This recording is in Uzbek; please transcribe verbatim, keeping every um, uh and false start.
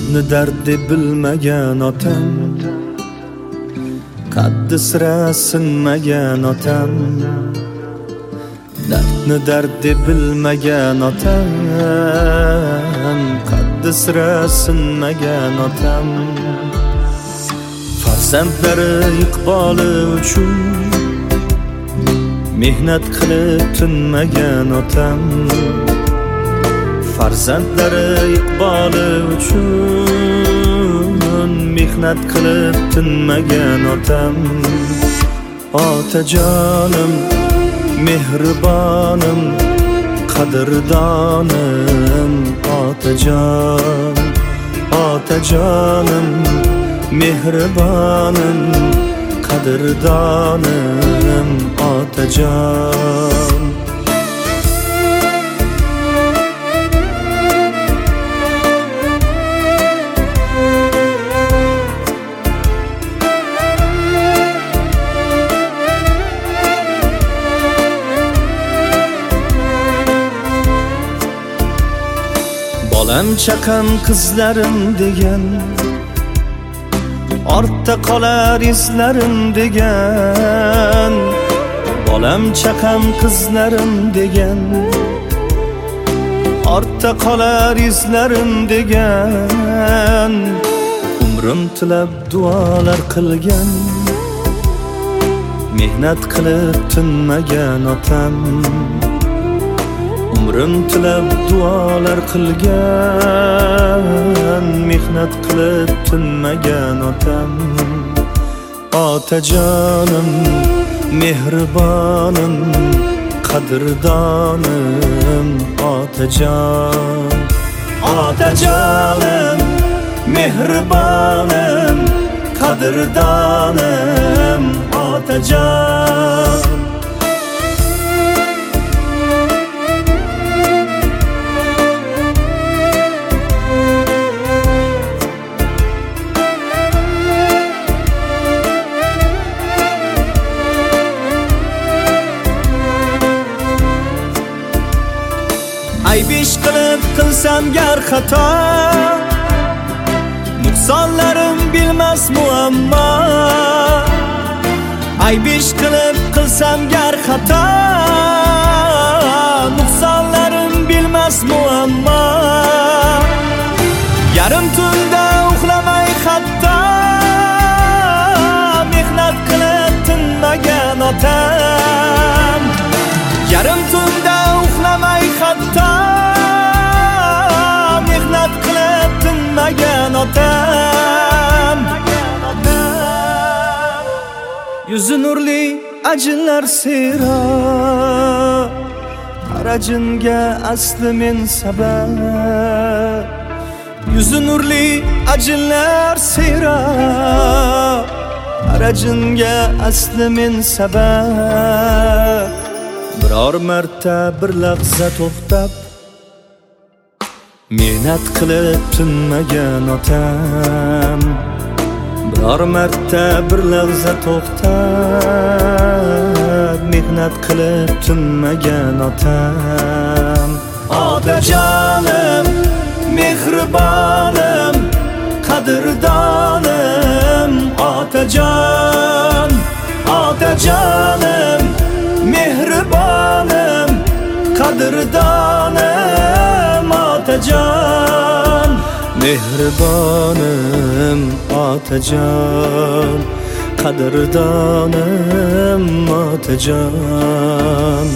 Dardni dard deb bilmagan otam, qaddi sira sinmagan otam. Dardni dard deb bilmagan otam, qaddi sira sinmagan otam. Farzandlari iqboli uchun mehnat qilib tinmagan otam. Farzandlari iqboli uchun mehnat qilib tinmagan otam. Otajonim, mehribonim, qadrdonim. Otajon, otajonim, mehribonim, qadrdonim. Otajon. Bolam chaqam qizlarim degan, ortda qolar izlarim degan. Bolam chaqam qizlarim degan, ortda qolar izlarim degan. Umrim tilab duolar qilgan, mehnat qilib tinmagan otam. Umrim tilab duolar qilgan, mehnat qilib tinmagan otam. Otajonim, mehribonim, qadrdonim. Otajon, otajonim, mehribonim, qadrdonim. Otajon. Ayb ish qilib qilsam gar xato, nuqsonlarim bilmas muammo. Ayb ish qilib qilsam gar xato, nuqsonlarim bilmas muammo. Yarim tunda uxlamay hatto, mehnat qilib tinmagan otam. Yarim tunda uxlamay hatto, mehnat qilib tinmagan otam. Yuzi nurli ajinlar sero, qarajinga asli men sabab. Yuzi nurli ajinlar sero, qarajinga asli men sabab. Biror marta bir lahza to'xtab, mehnat qilib tinmagan otam. Biror marta bir lahza to'xtab, mehnat qilib tinmagan otam. Otajonim, mehribonim, qadrdonim. Otajon, otajonim, mehribonim, qadrdonim. Otajon, mehribonim, otajon, qadrdonim. Otajon.